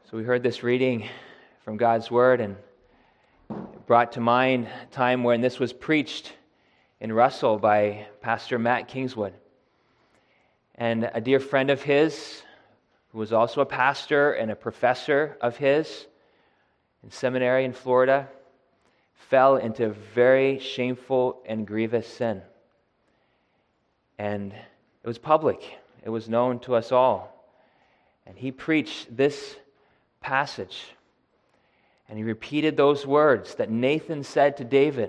So we heard this reading from God's Word, and it brought to mind a time when this was preached in Russell by Pastor Matt Kingswood. And a dear friend of his, who was also a pastor and a professor of his in seminary in Florida, fell into very shameful and grievous sin. And it was public. It was known to us all. And he preached this passage. And he repeated those words that Nathan said to David.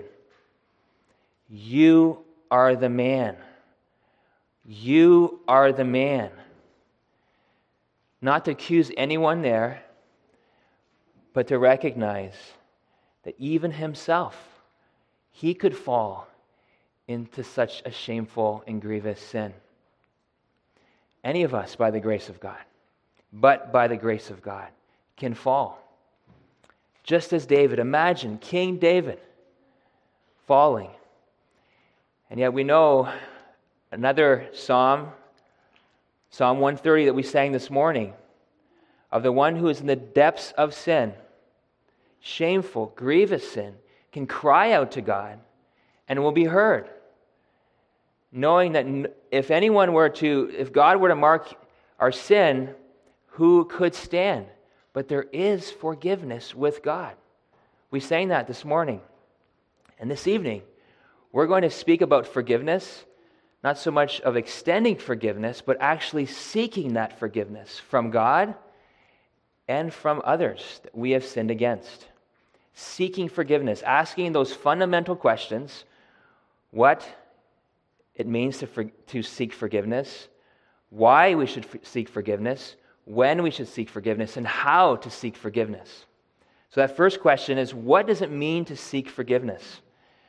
You are the man. You are the man. Not to accuse anyone there, but to recognize that even himself, he could fall into such a shameful and grievous sin. Any of us, by the grace of God, but by the grace of God, can fall. Just as David, imagine King David falling. And yet we know another psalm, Psalm 130 that we sang this morning, of the one who is in the depths of sin, shameful, grievous sin, can cry out to God and will be heard. Knowing that if God were to mark our sin, who could stand? But there is forgiveness with God. We sang that this morning. And this evening, we're going to speak about forgiveness, not so much of extending forgiveness, but actually seeking that forgiveness from God and from others that we have sinned against. Seeking forgiveness, asking those fundamental questions, what it means to seek forgiveness, why we should seek forgiveness, when we should seek forgiveness, and how to seek forgiveness. So that first question is, what does it mean to seek forgiveness?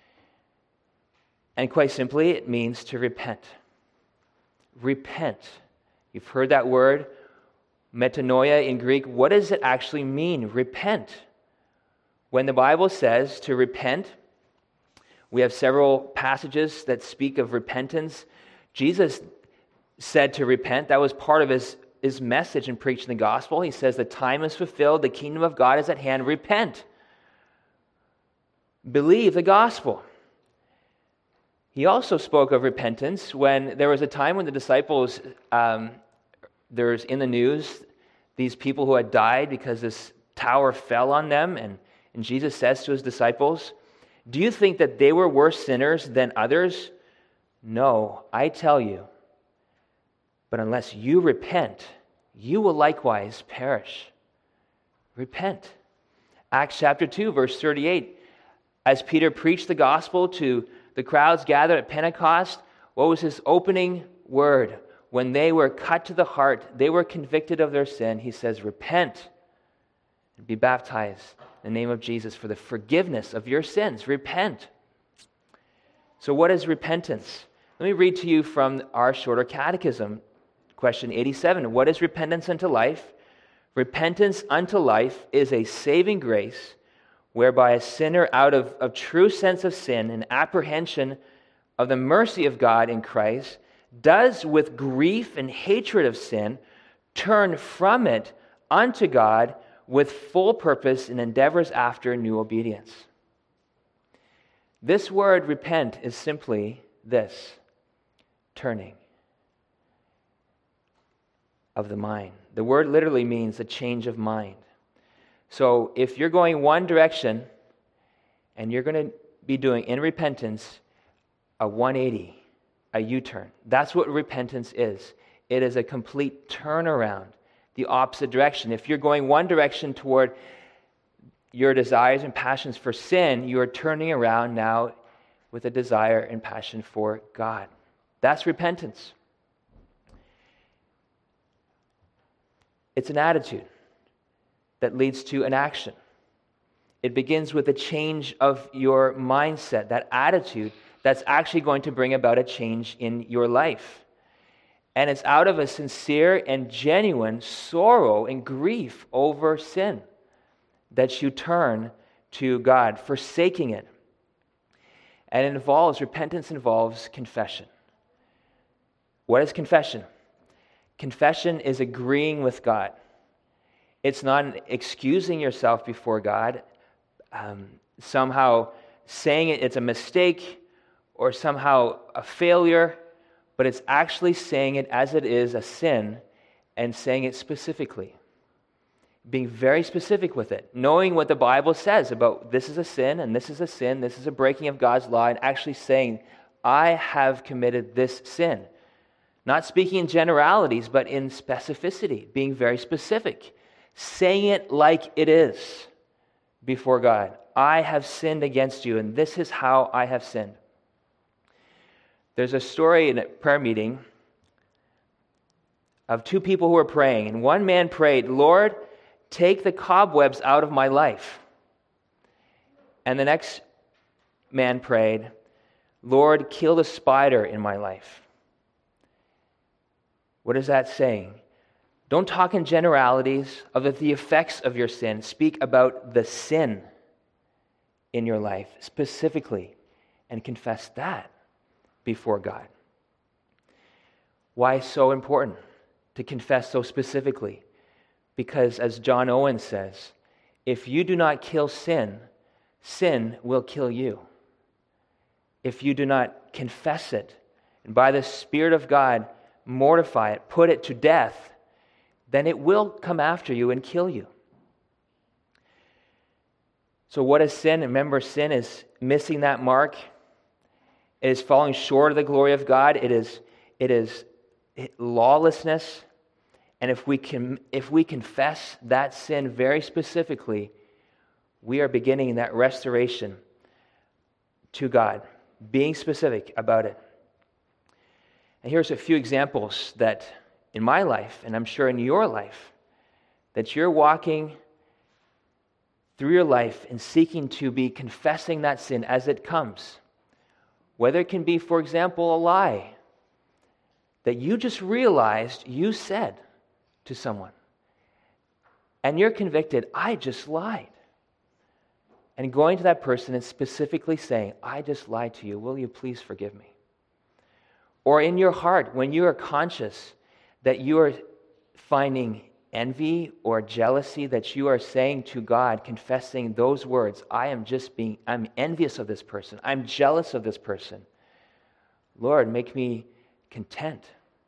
And quite simply, it means to repent. Repent. You've heard that word, metanoia in Greek. What does it actually mean, repent? When the Bible says to repent, we have several passages that speak of repentance. Jesus said to repent. That was part of his message in preaching the gospel. He says the time is fulfilled, the kingdom of God is at hand, repent. Believe the gospel. He also spoke of repentance when there was a time when the disciples, there's in the news, these people who had died because this tower fell on them, and Jesus says to his disciples, do you think that they were worse sinners than others? No, I tell you. But unless you repent, you will likewise perish. Repent. Acts chapter 2, verse 38. As Peter preached the gospel to the crowds gathered at Pentecost, what was his opening word? When they were cut to the heart, they were convicted of their sin. He says, repent and be baptized in the name of Jesus for the forgiveness of your sins. Repent. So what is repentance? Let me read to you from our shorter catechism. Question 87, what is repentance unto life? Repentance unto life is a saving grace whereby a sinner out of true sense of sin and apprehension of the mercy of God in Christ does with grief and hatred of sin turn from it unto God with full purpose and endeavors after new obedience. This word repent is simply this, turning of the mind. The word literally means a change of mind. So if you're going one direction and you're going to be doing in repentance a 180, a U-turn, that's what repentance is. It is a complete turnaround, the opposite direction. If you're going one direction toward your desires and passions for sin, you are turning around now with a desire and passion for God. That's repentance. It's an attitude that leads to an action. It begins with a change of your mindset, that attitude that's actually going to bring about a change in your life. And it's out of a sincere and genuine sorrow and grief over sin that you turn to God, forsaking it. And repentance involves confession. What is confession? Confession is agreeing with God. It's not excusing yourself before God, somehow saying it's a mistake or somehow a failure, but it's actually saying it as it is, a sin, and saying it specifically. Being very specific with it, knowing what the Bible says about this is a sin and this is a sin, this is a breaking of God's law, and actually saying, I have committed this sin. Not speaking in generalities, but in specificity, being very specific. Saying it like it is before God. I have sinned against you, and this is how I have sinned. There's a story in a prayer meeting of two people who were praying, and one man prayed, Lord, take the cobwebs out of my life. And the next man prayed, Lord, kill the spider in my life. What is that saying? Don't talk in generalities of the effects of your sin. Speak about the sin in your life specifically and confess that before God. Why so important to confess so specifically? Because as John Owen says, if you do not kill sin, sin will kill you. If you do not confess it, and by the Spirit of God, mortify it, put it to death, then it will come after you and kill you. So what is sin? Remember, sin is missing that mark. It is falling short of the glory of God. It is lawlessness. And if we confess that sin very specifically, we are beginning that restoration to God, being specific about it. And here's a few examples that in my life, and I'm sure in your life, that you're walking through your life and seeking to be confessing that sin as it comes. Whether it can be, for example, a lie that you just realized you said to someone. And you're convicted, I just lied. And going to that person and specifically saying, I just lied to you, will you please forgive me? Or in your heart, when you are conscious that you are finding envy or jealousy, that you are saying to God, confessing those words, I'm envious of this person, I'm jealous of this person. Lord, make me content.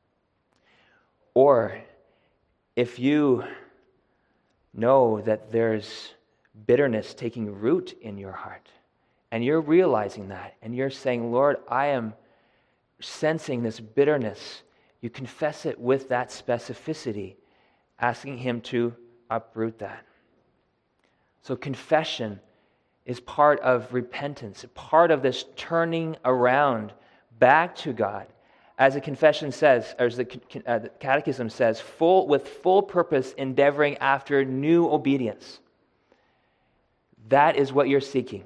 Or if you know that there's bitterness taking root in your heart, and you're realizing that, and you're saying, Lord, I am sensing this bitterness, you confess it with that specificity, asking Him to uproot that. So confession is part of repentance, part of this turning around back to God. As the confession says, or as the Catechism says, with full purpose, endeavoring after new obedience. That is what you're seeking.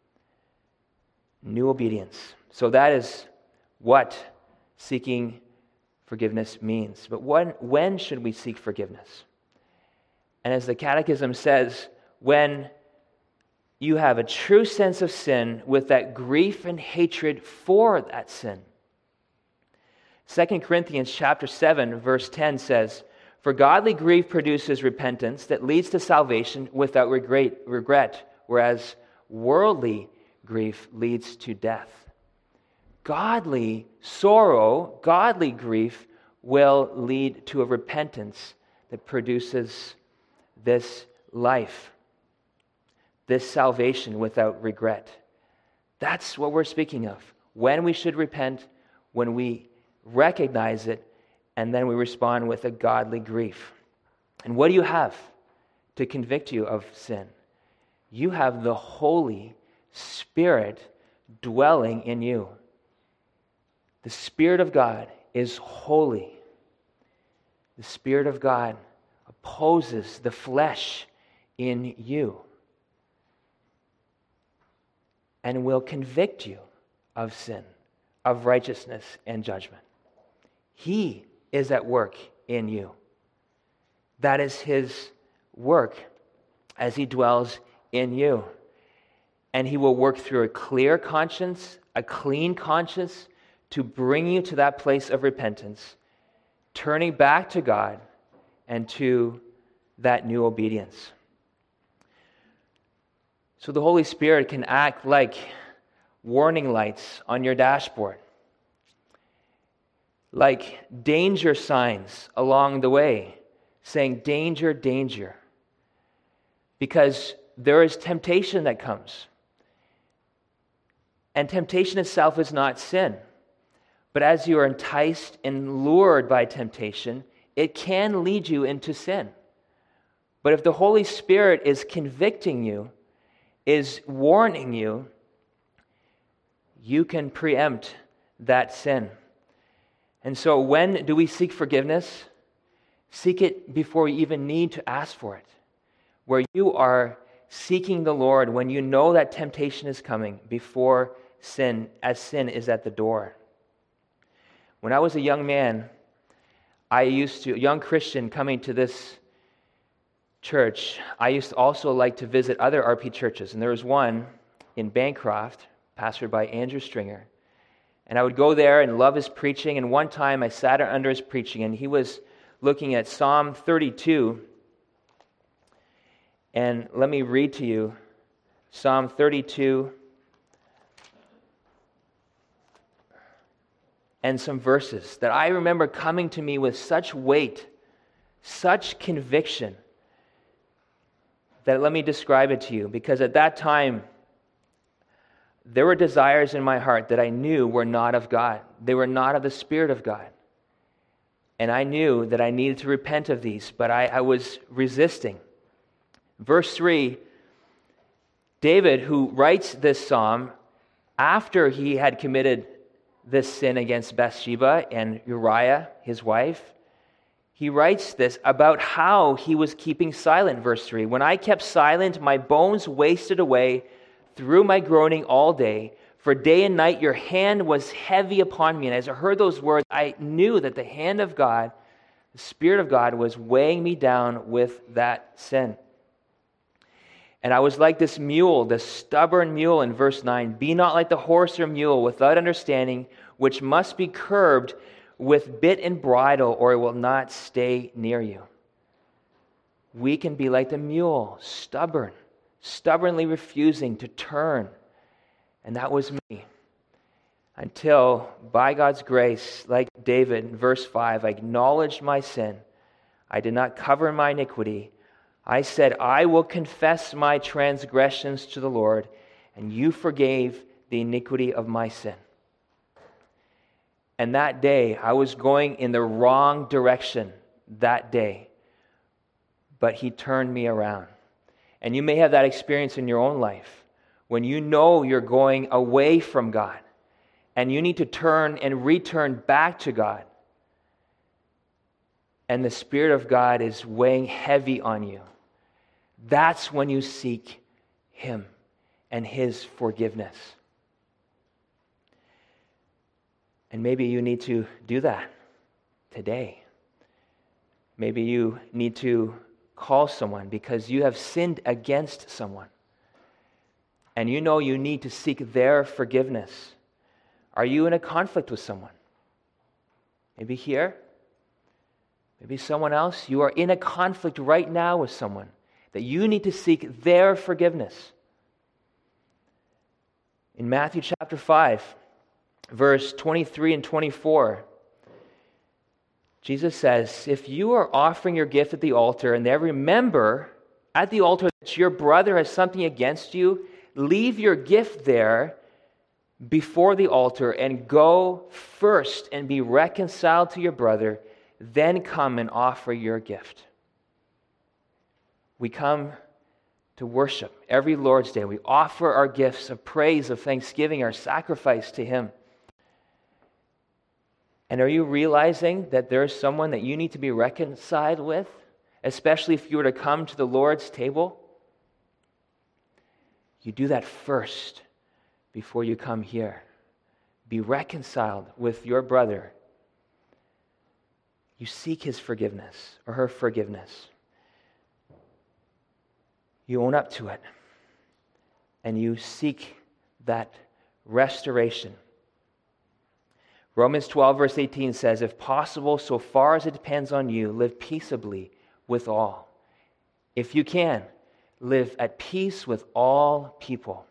New obedience. So that is what seeking forgiveness means. But when should we seek forgiveness? And as the Catechism says, when you have a true sense of sin with that grief and hatred for that sin. 2 Corinthians chapter 7, verse 10 says, For godly grief produces repentance that leads to salvation without regret, whereas worldly grief leads to death. Godly sorrow, godly grief will lead to a repentance that produces this life, this salvation without regret. That's what we're speaking of. When we should repent, when we recognize it, and then we respond with a godly grief. And what do you have to convict you of sin? You have the Holy Spirit dwelling in you. The Spirit of God is holy. The Spirit of God opposes the flesh in you and will convict you of sin, of righteousness and judgment. He is at work in you. That is His work as He dwells in you. And He will work through a clear conscience, a clean conscience, to bring you to that place of repentance, turning back to God and to that new obedience. So the Holy Spirit can act like warning lights on your dashboard, like danger signs along the way, saying, danger, danger. Because there is temptation that comes. And temptation itself is not sin. But as you are enticed and lured by temptation, it can lead you into sin. But if the Holy Spirit is convicting you, is warning you, you can preempt that sin. And so when do we seek forgiveness? Seek it before you even need to ask for it. Where you are seeking the Lord when you know that temptation is coming before sin, as sin is at the door. When I was a young man, a young Christian coming to this church, I used to also like to visit other RP churches. And there was one in Bancroft, pastored by Andrew Stringer. And I would go there and love his preaching. And one time I sat under his preaching, and he was looking at Psalm 32. And let me read to you Psalm 32 and some verses that I remember coming to me with such weight, such conviction, that let me describe it to you. Because at that time, there were desires in my heart that I knew were not of God. They were not of the Spirit of God. And I knew that I needed to repent of these, but I was resisting. Verse 3, David, who writes this psalm after he had committed this sin against Bathsheba and Uriah, his wife, he writes this about how he was keeping silent. Verse 3, when I kept silent, my bones wasted away through my groaning all day. For day and night your hand was heavy upon me. And as I heard those words, I knew that the hand of God, the Spirit of God, was weighing me down with that sin. And I was like this mule, this stubborn mule in verse 9. Be not like the horse or mule without understanding, which must be curbed with bit and bridle, or it will not stay near you. We can be like the mule, stubbornly refusing to turn. And that was me. Until, by God's grace, like David in verse 5, I acknowledged my sin. I did not cover my iniquity. I said, I will confess my transgressions to the Lord, and you forgave the iniquity of my sin. And that day, I was going in the wrong direction that day, but he turned me around. And you may have that experience in your own life when you know you're going away from God and you need to turn and return back to God. And the Spirit of God is weighing heavy on you. That's when you seek Him and His forgiveness. And maybe you need to do that today. Maybe you need to call someone because you have sinned against someone. And you know you need to seek their forgiveness. Are you in a conflict with someone? Maybe here. Maybe someone else. You are in a conflict right now with someone that you need to seek their forgiveness. In Matthew chapter 5, verse 23 and 24, Jesus says, if you are offering your gift at the altar and there remember at the altar that your brother has something against you, leave your gift there before the altar and go first and be reconciled to your brother, then come and offer your gift. We come to worship every Lord's Day. We offer our gifts of praise, of thanksgiving, our sacrifice to Him. And are you realizing that there is someone that you need to be reconciled with, especially if you were to come to the Lord's table? You do that first before you come here. Be reconciled with your brother. You seek his forgiveness or her forgiveness. You own up to it. And you seek that restoration. Romans 12 verse 18 says, if possible, so far as it depends on you, live peaceably with all. if you can, live at peace with all people.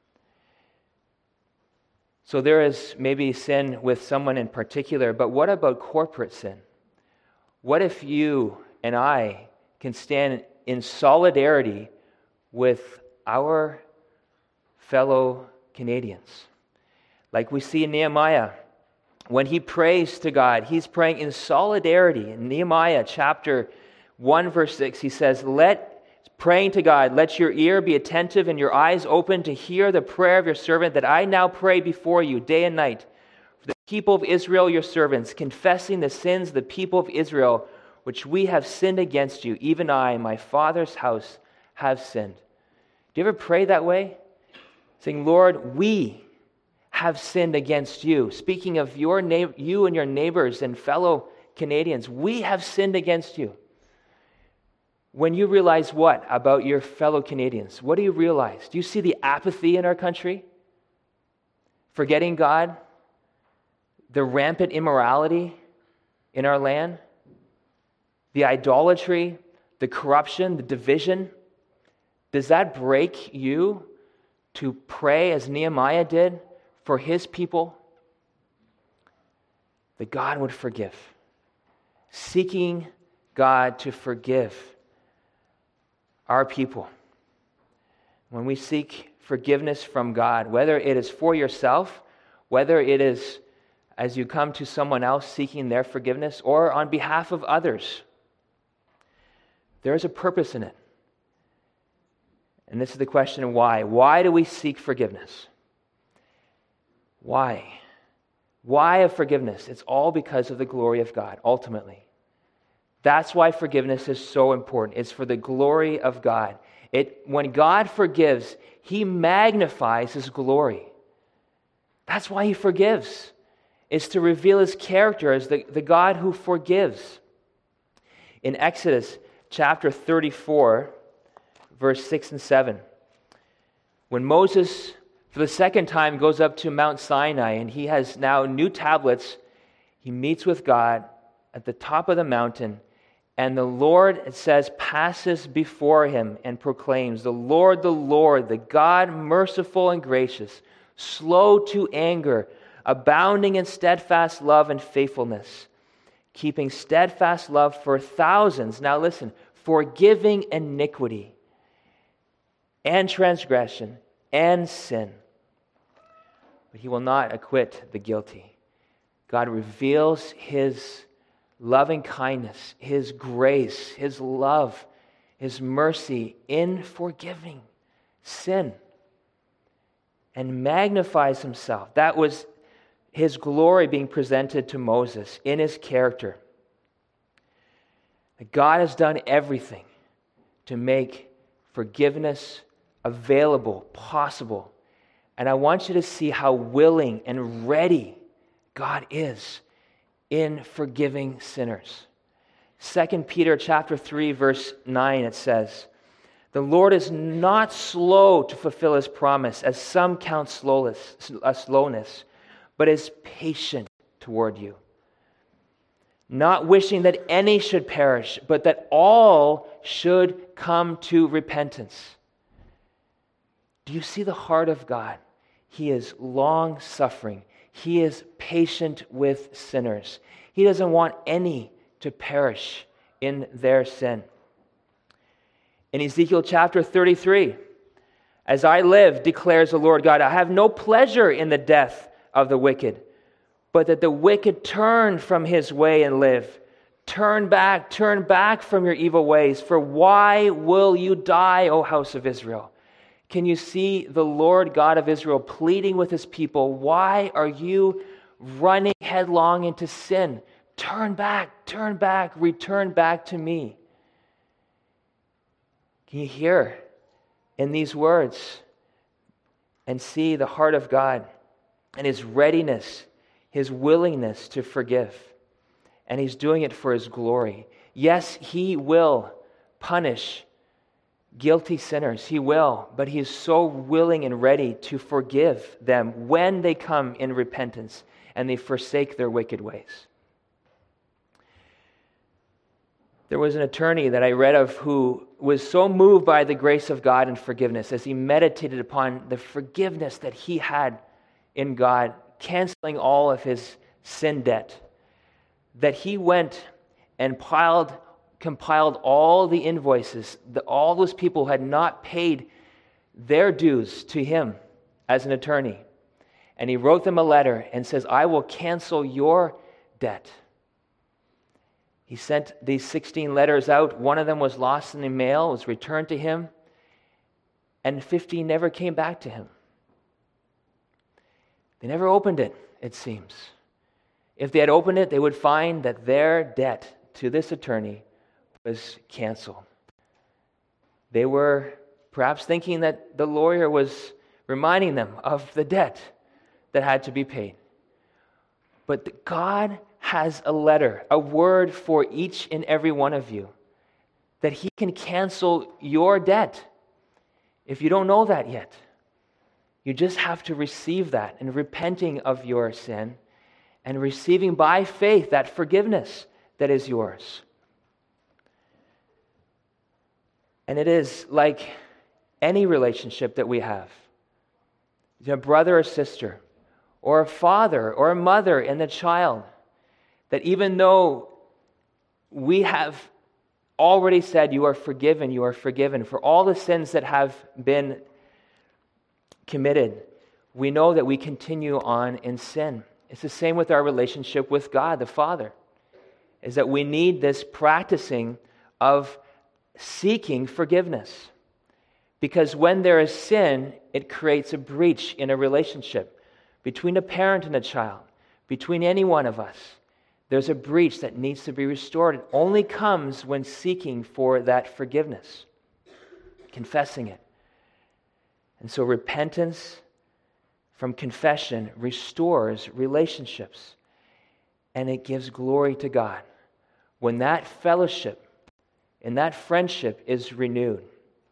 So there is maybe sin with someone in particular, but what about corporate sin? What if you and I can stand in solidarity with our fellow Canadians? Like we see in Nehemiah, when he prays to God, he's praying in solidarity. In Nehemiah chapter 1, verse 6, he says, praying to God, let your ear be attentive and your eyes open to hear the prayer of your servant that I now pray before you day and night for the people of Israel, your servants, confessing the sins of the people of Israel, which we have sinned against you. Even I and my father's house have sinned. Do you ever pray that way? Saying, Lord, we have sinned against you. Speaking of you and your neighbors and fellow Canadians, we have sinned against you. When you realize what about your fellow Canadians? What do you realize? Do you see the apathy in our country? Forgetting God? The rampant immorality in our land? The idolatry? The corruption? The division? Does that break you to pray as Nehemiah did for his people? That God would forgive. Seeking God to forgive our people. When we seek forgiveness from God, whether it is for yourself, whether it is as you come to someone else seeking their forgiveness, or on behalf of others, there is a purpose in it. And this is the question of why. Why do we seek forgiveness? Why? Why of forgiveness? It's all because of the glory of God, ultimately. That's why forgiveness is so important. It's for the glory of God. When God forgives, He magnifies His glory. That's why He forgives. It's to reveal His character as the God who forgives. In Exodus chapter 34, verse 6 and 7, when Moses, for the second time, goes up to Mount Sinai and he has now new tablets, he meets with God at the top of the mountain. And the Lord, it says, passes before him and proclaims, the Lord, the God merciful and gracious, slow to anger, abounding in steadfast love and faithfulness, keeping steadfast love for thousands. Now listen, forgiving iniquity and transgression and sin. But He will not acquit the guilty. God reveals His loving kindness, His grace, His love, His mercy in forgiving sin, and magnifies Himself. That was His glory being presented to Moses in His character. God has done everything to make forgiveness available, possible. And I want you to see how willing and ready God is in forgiving sinners. 2 Peter chapter 3, verse 9, it says, the Lord is not slow to fulfill His promise, as some count slowness, but is patient toward you, not wishing that any should perish, but that all should come to repentance. Do you see the heart of God? He is long-suffering. He is patient with sinners. He doesn't want any to perish in their sin. In Ezekiel chapter 33, as I live, declares the Lord God, I have no pleasure in the death of the wicked, but that the wicked turn from his way and live. Turn back from your evil ways, for why will you die, O house of Israel? Can you see the Lord God of Israel pleading with His people? Why are you running headlong into sin? Turn back, return back to me. Can you hear in these words and see the heart of God and His readiness, His willingness to forgive? And He's doing it for His glory. Yes, He will punish guilty sinners. He will, but He is so willing and ready to forgive them when they come in repentance and they forsake their wicked ways. There was an attorney that I read of who was so moved by the grace of God and forgiveness as he meditated upon the forgiveness that he had in God, canceling all of his sin debt, that he went and compiled all the invoices, all those people who had not paid their dues to him as an attorney. And he wrote them a letter and says, I will cancel your debt. He sent these 16 letters out. One of them was lost in the mail, was returned to him, and 15 never came back to him. They never opened it, it seems. If they had opened it, they would find that their debt to this attorney was canceled. They were perhaps thinking that the lawyer was reminding them of the debt that had to be paid. But God has a letter, a word for each and every one of you, that he can cancel your debt. If you don't know that yet, you just have to receive that and repenting of your sin and receiving by faith that forgiveness that is yours. And it is like any relationship that we have. A brother or sister, or a father or a mother and a child, that even though we have already said you are forgiven for all the sins that have been committed, we know that we continue on in sin. It's the same with our relationship with God, the Father, is that we need this practicing of seeking forgiveness. Because when there is sin, it creates a breach in a relationship between a parent and a child, between any one of us. There's a breach that needs to be restored. It only comes when seeking for that forgiveness, confessing it. And so repentance from confession restores relationships, and it gives glory to God when that fellowship and that friendship is renewed.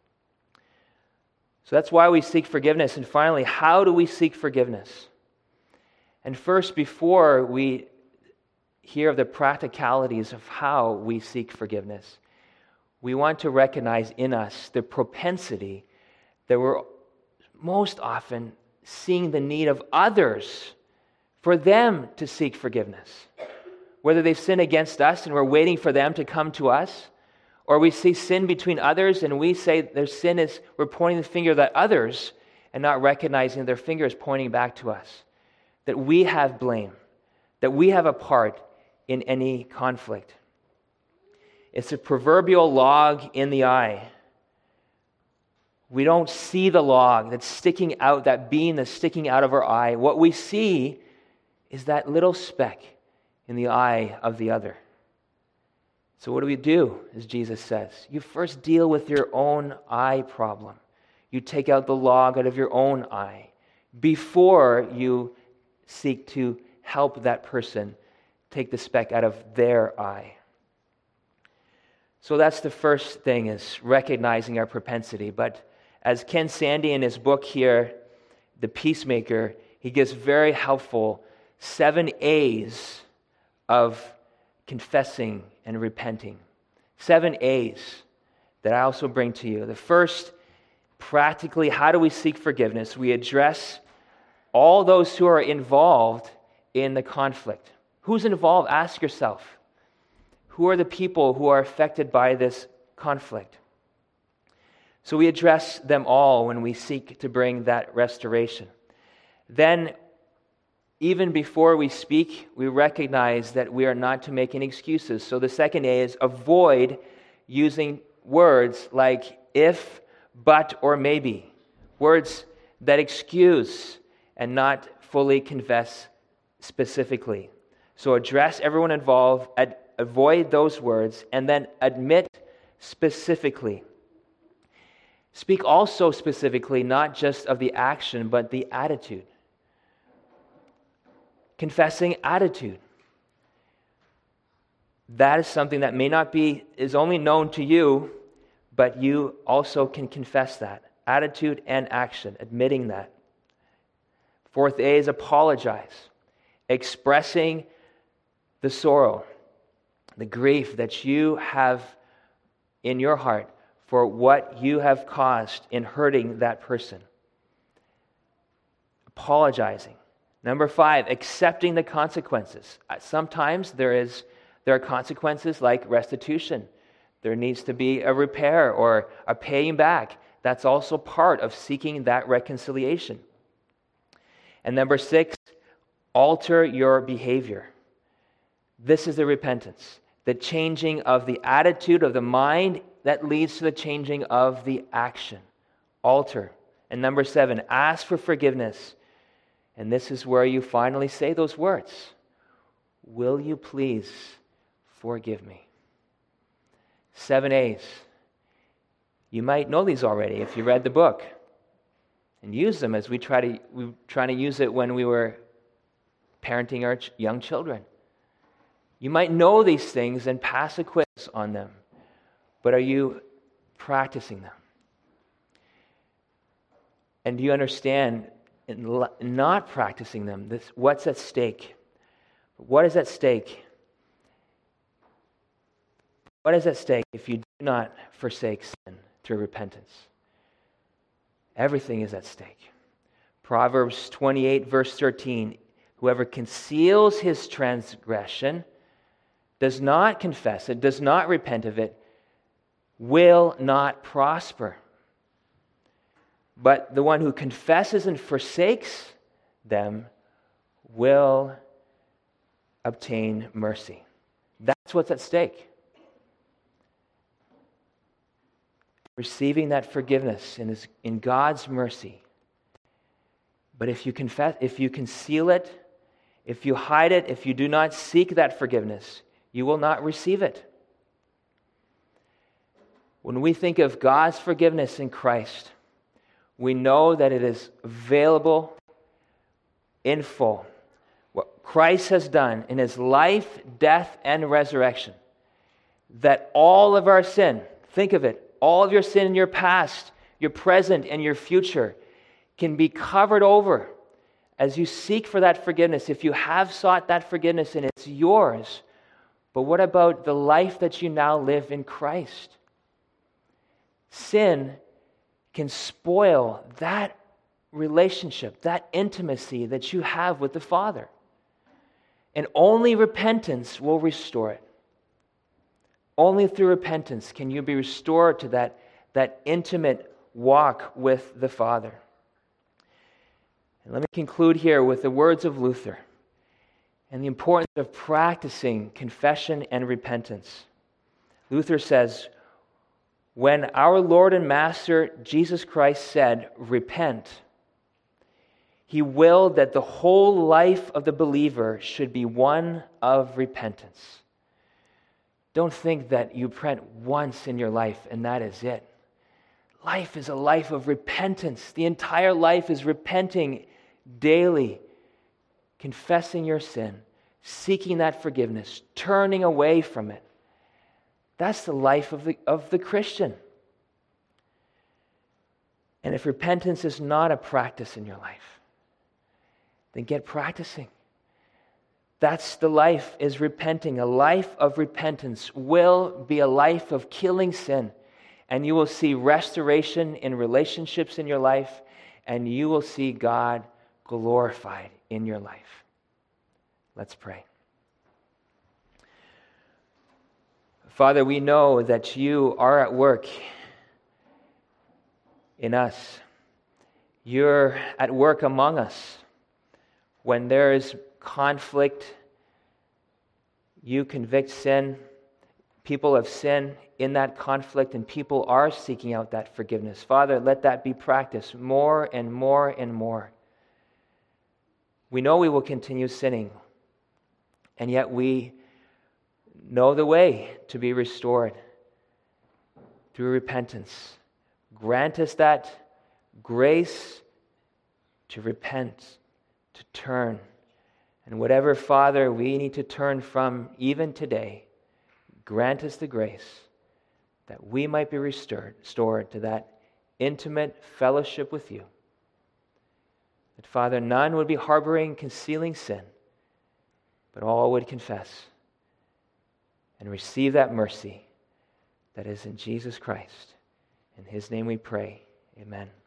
So that's why we seek forgiveness. And finally, how do we seek forgiveness? And first, before we hear of the practicalities of how we seek forgiveness, we want to recognize in us the propensity that we're most often seeing the need of others for them to seek forgiveness. Whether they've sinned against us and we're waiting for them to come to us, or we see sin between others and we say their sin is, we're pointing the finger at others and not recognizing their finger is pointing back to us. That we have blame, that we have a part in any conflict. It's a proverbial log in the eye. We don't see the log that's sticking out, that beam that's sticking out of our eye. What we see is that little speck in the eye of the other. So what do we do, as Jesus says? You first deal with your own eye problem. You take out the log out of your own eye before you seek to help that person take the speck out of their eye. So that's the first thing, is recognizing our propensity. But as Ken Sandy in his book here, The Peacemaker, he gives very helpful 7 A's of confessing and repenting. 7 A's that I also bring to you. The first, practically, how do we seek forgiveness? We address all those who are involved in the conflict. Who's involved? Ask yourself. Who are the people who are affected by this conflict? So we address them all when we seek to bring that restoration. Then, even before we speak, we recognize that we are not to make any excuses. So the second A is avoid using words like if, but, or maybe. Words that excuse and not fully confess specifically. So address everyone involved, avoid those words, and then admit specifically. Speak also specifically, not just of the action, but the attitude. Confessing attitude. That is something that may not be, is only known to you, but you also can confess that. Attitude and action, admitting that. Fourth A is apologize. Expressing the sorrow. the grief that you have in your heart for what you have caused in hurting that person. Apologizing. Number 5, accepting the consequences. Sometimes there are consequences like restitution. There needs to be a repair or a paying back. That's also part of seeking that reconciliation. And number 6, alter your behavior. This is the repentance, the changing of the attitude of the mind that leads to the changing of the action. Alter. And number 7, ask for forgiveness. And this is where you finally say those words. Will you please forgive me? 7 A's. You might know these already if you read the book and use them as we try to use it when we were parenting our young children. You might know these things and pass a quiz on them, but are you practicing them? And do you understand in not practicing them, what's at stake? What is at stake? What is at stake if you do not forsake sin through repentance? Everything is at stake. Proverbs 28, verse 13, whoever conceals his transgression, does not confess it, does not repent of it, will not prosper. But the one who confesses and forsakes them will obtain mercy. That's what's at stake. Receiving that forgiveness in God's mercy. But if you confess, if you conceal it, if you hide it, if you do not seek that forgiveness, you will not receive it. When we think of God's forgiveness in Christ, we know that it is available in full. What Christ has done in his life, death, and resurrection, that all of our sin, think of it, all of your sin in your past, your present, and your future can be covered over as you seek for that forgiveness. If you have sought that forgiveness and it's yours, but what about the life that you now live in Christ? Sin can spoil that relationship, that intimacy that you have with the Father. And only repentance will restore it. Only through repentance can you be restored to that intimate walk with the Father. And let me conclude here with the words of Luther and the importance of practicing confession and repentance. Luther says, when our Lord and Master Jesus Christ said, repent, he willed that the whole life of the believer should be one of repentance. Don't think that you repent once in your life and that is it. Life is a life of repentance. The entire life is repenting daily, confessing your sin, seeking that forgiveness, turning away from it. That's the life of the Christian. And if repentance is not a practice in your life, then get practicing. That's the life, is repenting. A life of repentance will be a life of killing sin. And you will see restoration in relationships in your life, and you will see God glorified in your life. Let's pray. Father, we know that you are at work in us. You're at work among us. When there is conflict, you convict sin, people of sin in that conflict, and people are seeking out that forgiveness. Father, let that be practiced more and more and more. We know we will continue sinning, and yet we know the way to be restored through repentance. Grant us that grace to repent, to turn. And whatever, Father, we need to turn from even today, grant us the grace that we might be restored to that intimate fellowship with you. That, Father, none would be harboring, concealing sin, but all would confess. and receive that mercy that is in Jesus Christ. In his name we pray. Amen.